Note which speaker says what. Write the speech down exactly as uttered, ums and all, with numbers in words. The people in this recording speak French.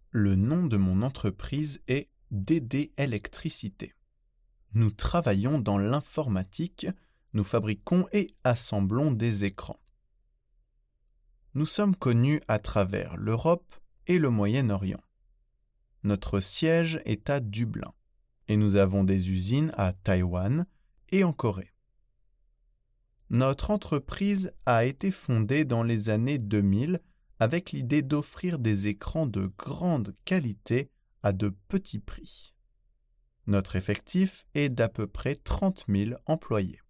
Speaker 1: Le nom de mon entreprise est D D Électricité. Nous travaillons dans l'informatique, nous fabriquons et assemblons des écrans. Nous sommes connus à travers l'Europe et le Moyen-Orient. Notre siège est à Dublin et nous avons des usines à Taïwan et en Corée. Notre entreprise a été fondée dans les années deux mille avec l'idée d'offrir des écrans de grande qualité à de petits prix. Notre effectif est d'à peu près trente mille employés.